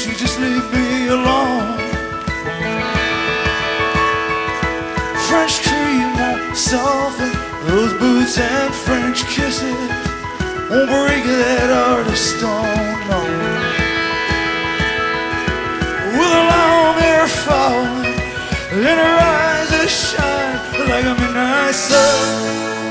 she just leave me alone? French cream won't soften those boots, and French kisses won't break that heart of stone, no. With her long hair falling and her eyes that shine like a midnight sun.